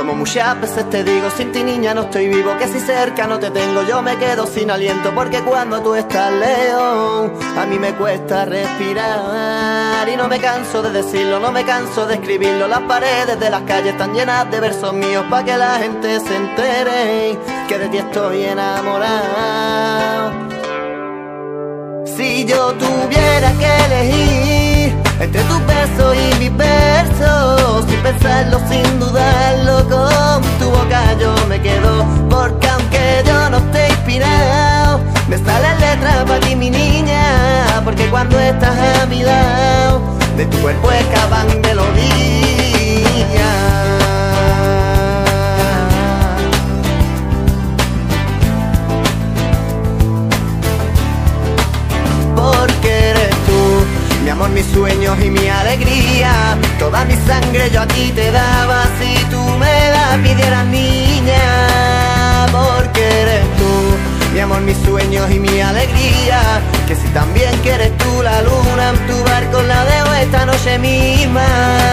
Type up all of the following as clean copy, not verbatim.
Como muchas veces te digo, sin ti niña no estoy vivo, que si cerca no te tengo yo me quedo sin aliento, porque cuando tú estás lejos a mí me cuesta respirar. Y no me canso de decirlo, no me canso de escribirlo. Las paredes de las calles están llenas de versos míos, pa' que la gente se entere que de ti estoy enamorado. Si yo tuviera que elegir entre tus besos y mis versos, sin pensarlo, sin dudarlo, con tu boca yo me quedo. Porque aunque yo no esté inspirado, me salen letras para ti, mi niña. Porque cuando estás a mi lado, de tu cuerpo escapan melodías. Porque eres tú, mi amor, mis sueños y mi alegría. Toda mi sangre yo a ti te daba si tú me la pidieras, niña. Porque eres tú, mi amor, mis sueños y mi alegría. Que si también quieres tú la luna en tu barco la dejo esta noche misma.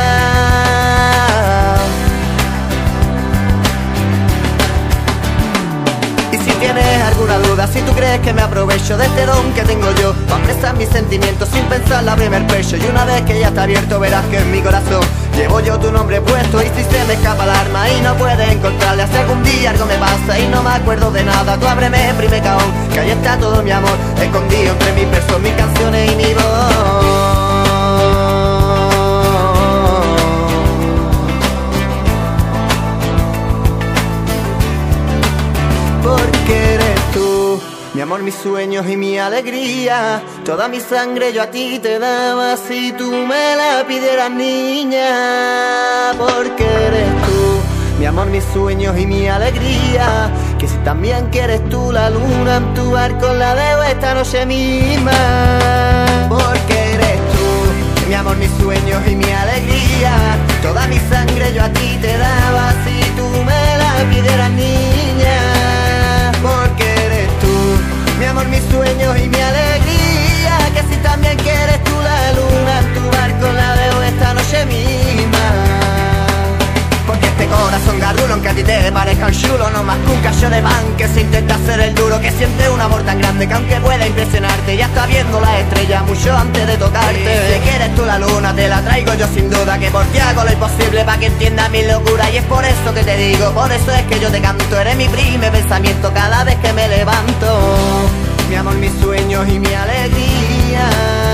Si tienes alguna duda, si tú crees que me aprovecho de este don que tengo yo para expresar mis sentimientos sin pensar la primer pecho, y una vez que ya está abierto verás que en mi corazón llevo yo tu nombre puesto. Y si se me escapa el alma y no puedes encontrarle, si algún día algo me pasa y no me acuerdo de nada, tú ábreme, prime caón, que ahí está todo mi amor escondido entre mis versos, mis canciones y mi voz. Porque eres tú, mi amor, mis sueños y mi alegría. Toda mi sangre yo a ti te daba si tú me la pidieras, niña. Porque eres tú, mi amor, mis sueños y mi alegría. Que si también quieres tú la luna en tu barco la dejo esta noche misma. Porque eres tú, mi amor, mis sueños y mi alegría. Toda mi sangre yo a ti te daba si tú me la pidieras, niña. Porque eres tú, mi amor, mis sueños y mi alegría. Que si también quieres tú la luna en tu barco la dejo esta noche misma. Porque este corazón garrulo, aunque a ti te parezca un chulo, no más que un cacho de pan que se intenta hacer el duro, que siente un amor tan grande que aunque pueda impresionarte ya está viendo las estrellas mucho antes de tocarte. Si quieres tú la luna te la traigo yo sin duda, que por ti hago lo imposible para que entiendas mi locura. Y es por eso que te digo, por eso es que yo te canto, eres mi primer pensamiento cada vez que me levanto. Mi amor, mis sueños y mi alegría.